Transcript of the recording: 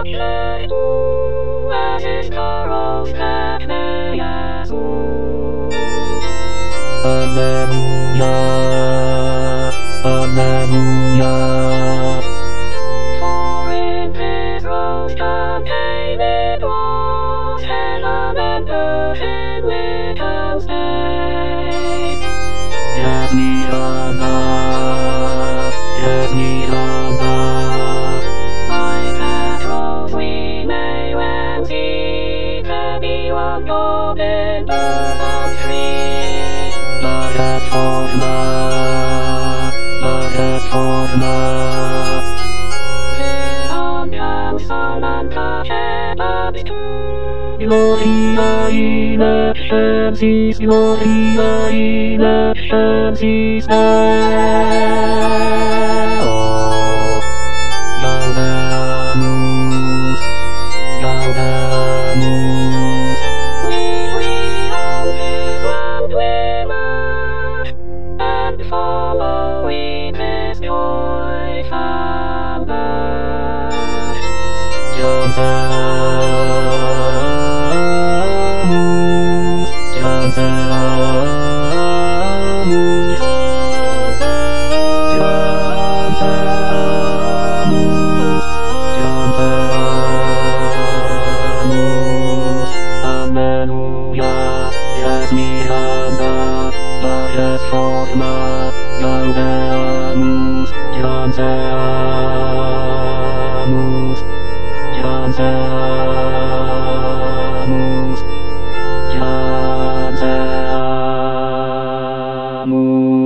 Alleluia, Alleluia. For in his rose contained was heaven and earth in little space. Yes, like that rose we may well see to be one golden bird of tree. Let us forma. Peon Samantha Shepherd. Gloria in excelsis, Gloria in excelsis Deo. Gaudeamus, Gaudeamus. We on his land we march, and following his joyful march. Janseamus, Janseamus, Janseamus, Janseamus. Alleluia, yes miranda, yes forma, Gaudeamus, Janseamus, Janseamus, Janseamus.